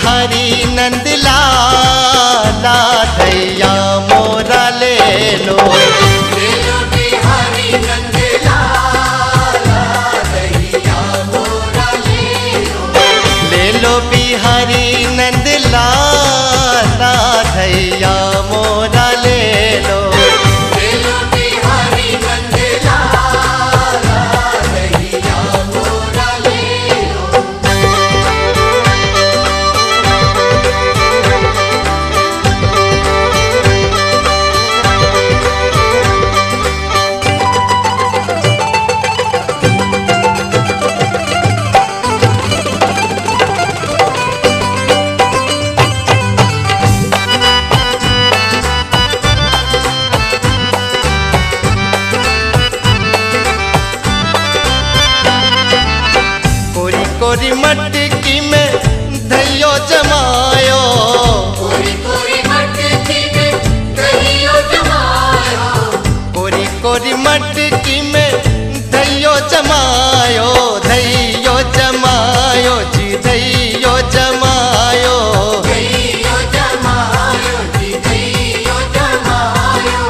बिहारी नंद लाला दैया मोरा ले लो। ले लो बिहारी नंद लाला दैया मोरा ले लो। ले लो बिहारी नंद लाला दैया मोरा ले लो। ले लो बिहारी नंद लाला दैया मोरा ले लो। कोरी कोरी मटकी में धैयो जमायो। कोरी कोरी मटकी में दहियो जमायो। कोरी कोरी मटकी में धैयो जमायो। धैयो जमायो जी धैयो जमायो। दहियो जमायो जी दहियो जमायो।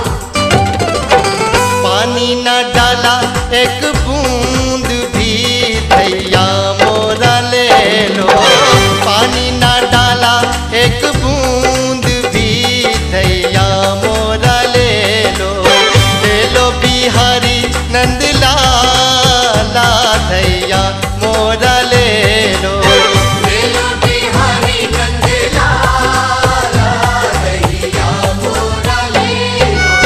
पानी न डाला एक बूंद भी दैया मोरा ले लो। पानी न डाला एक बूंद भी दैया मोरा ले लो। ले लो बिहारी नंद लाला दैया मोरा ले लो। ले लो बिहारी नंद लाला दैया मोरा ले लो।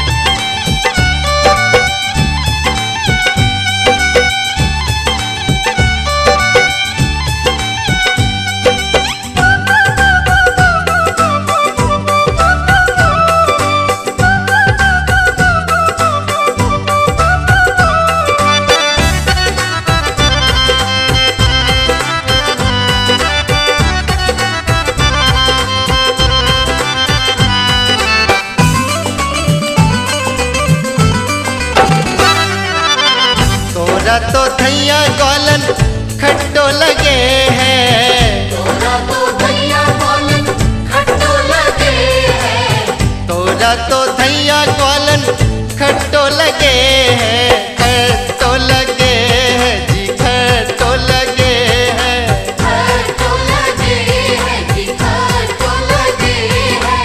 तोरा तो धैया ग्वालन खट्टो लगे हैं। तोरा तो भैया बोलन खट्टो लगे है। तोरा तो धैया ग्वालन खट्टो लगे हैं। खट्टो लगे हैं जी खट्टो लगे हैं। खट्टो लगे है जी खट्टो लगे है।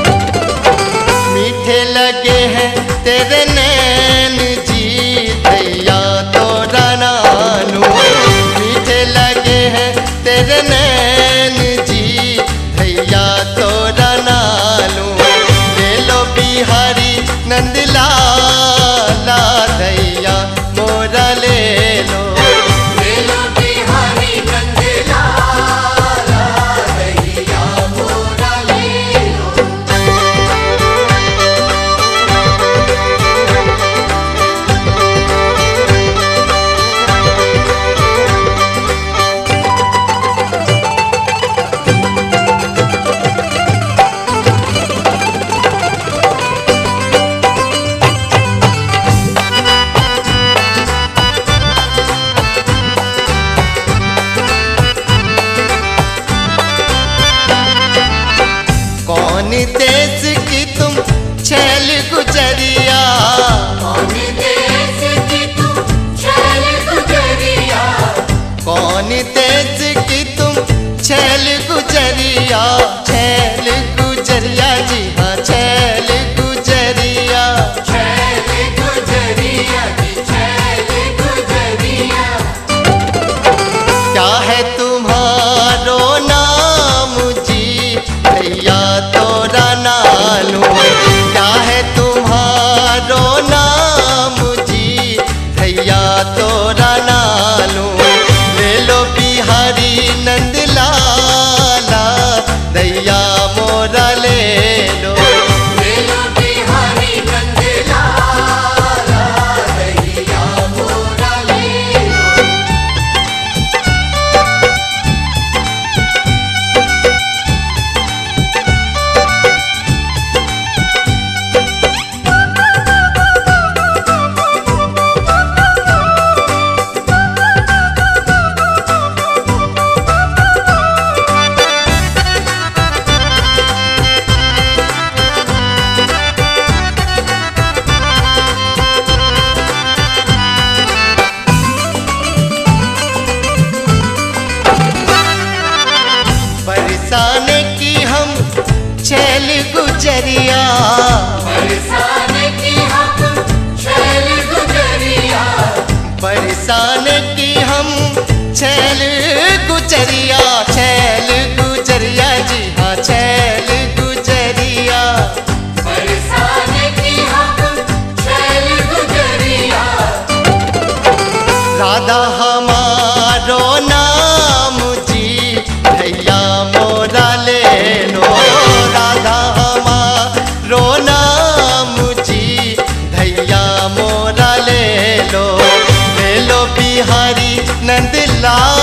मीठे लगे हैं तेरे नैन जी दैया तोरा नानू। मीठे लगे हैं तेरे नैन जी दैया तोरा नानू। ले लो बिहारी नंद लाला दैया मोरा ले लो। ले लो बिहारी नंद लाला दैया मोरा ले लो। कौन देश की तुम छैल गुजरिया। कौन देश की तुम छैल गुजरिया। कौन देश की तुम छैल गुजरिया। छैल गुजरिया जी हाँ छैल गुजरिया। छैल गुजरिया जी छैल गुजरिया। क्या है तुम्हारो नाम जी दैया तोरा नानू। क्या है तुम्हारो नाम जी दैया तोरा नानू। ले लो बिहारी नंद लाला दैया मोरा ले लो। ले लो बिहारी नंद लाला दैया मोरा ले लो। गुजरिया बरसाने की हम छैल गुजरिया बरसाने की हम छैल गुजरिया जी हाँ छैल गुजरिया बरसाने की हम छैल गुजरिया राधा हमारो नाम जी भैया मोरा ले लो राधा हमारो नाम जी भैया मोरा ले लो बिहारी नंदलाल